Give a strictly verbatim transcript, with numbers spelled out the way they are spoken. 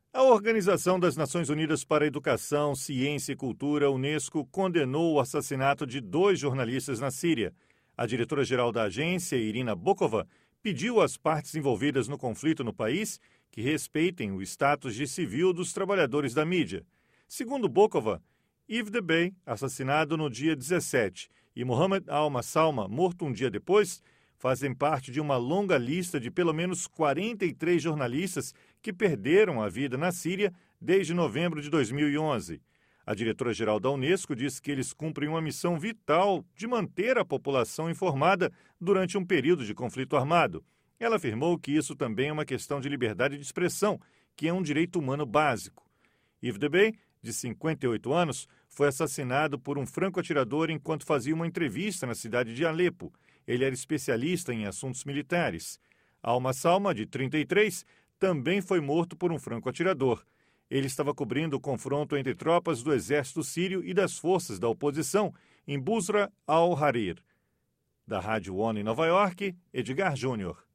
A Organização das Nações Unidas para a Educação, Ciência e Cultura, Unesco, condenou o assassinato de dois jornalistas na Síria. A diretora-geral da agência, Irina Bokova, pediu às partes envolvidas no conflito no país que respeitem o status de civil dos trabalhadores da mídia. Segundo Bokova, Yves Debay, assassinado no dia dezessete, e Mohammed al-Massalma, morto um dia depois, fazem parte de uma longa lista de pelo menos quarenta e três jornalistas que perderam a vida na Síria desde novembro de dois mil e onze. A diretora-geral da Unesco diz que eles cumprem uma missão vital de manter a população informada durante um período de conflito armado. Ela afirmou que isso também é uma questão de liberdade de expressão, que é um direito humano básico. Yves Debay, de cinquenta e oito anos, foi assassinado por um franco-atirador enquanto fazia uma entrevista na cidade de Alepo. Ele era especialista em assuntos militares. Al-Massalma, de trinta e três, também foi morto por um franco-atirador. Ele estava cobrindo o confronto entre tropas do exército sírio e das forças da oposição em Busra al-Harir. Da Rádio ONU em Nova York, Edgar Júnior.